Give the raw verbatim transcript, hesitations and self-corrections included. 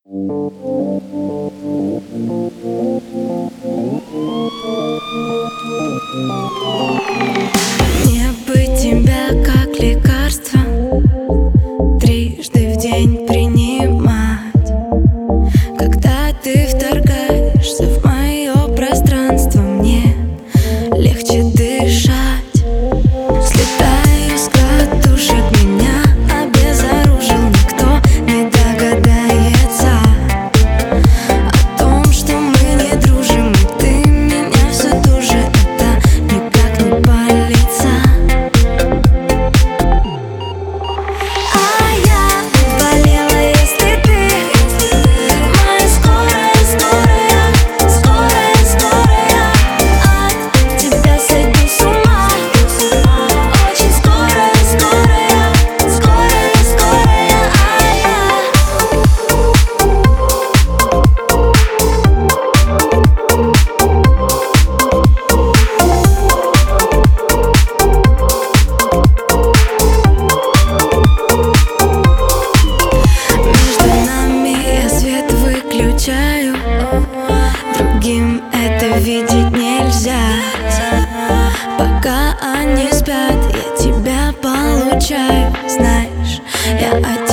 Мне бы тебя как лекарство трижды в день принимать. Когда ты вторгаешься в мое пространство, мне легче дышать. Слетаю с катушек, меня обезоружил, никто не догадается о том, что мы не дружим, и ты меня все туже, это никак не палится. А я болела, если ты моя скорая, скорая, скорая, скорая. От тебя сойду с ума. Очень скорая, скорая, скорая, скорая. А я между нами я свет выключаю, другим это видеть нельзя. Пока они спят, я тебя получаю. Знаешь, я от